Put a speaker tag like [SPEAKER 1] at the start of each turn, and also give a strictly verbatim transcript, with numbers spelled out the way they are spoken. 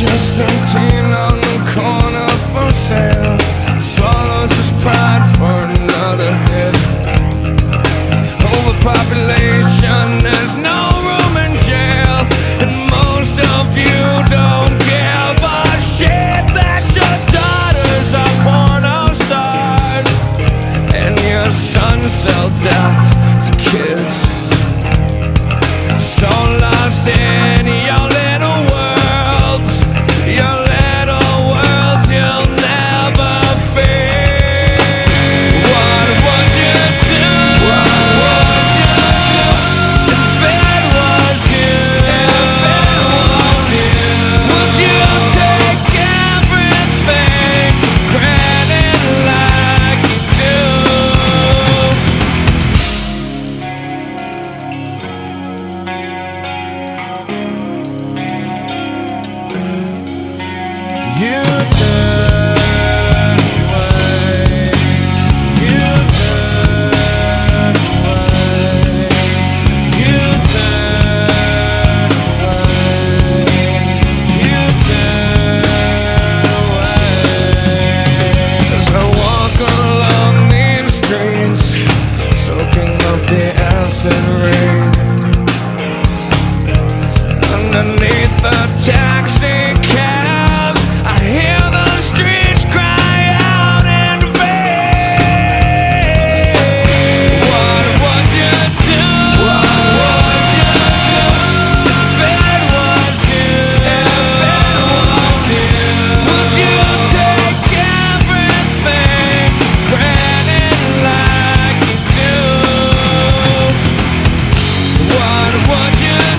[SPEAKER 1] Just thirteen on the corner for sale. Swallows his pride for another hit. Overpopulation, there's no room in jail, and most of you don't give a shit that your daughters are porno stars and your sons sell death to kids. So lost in your little worlds, your little worlds you'll never feel. What would you do? What would you do if it was you? If it was you, would you take everything for granted like you do? You turn away, you turn away, you turn away, you turn away. As I walk along these streets, soaking up the acid rain, underneath the taxi cab, I hear the streets cry out in vain. What would you do? What would you do if it was you? If it was you, would you take everything for granted like you do? What would you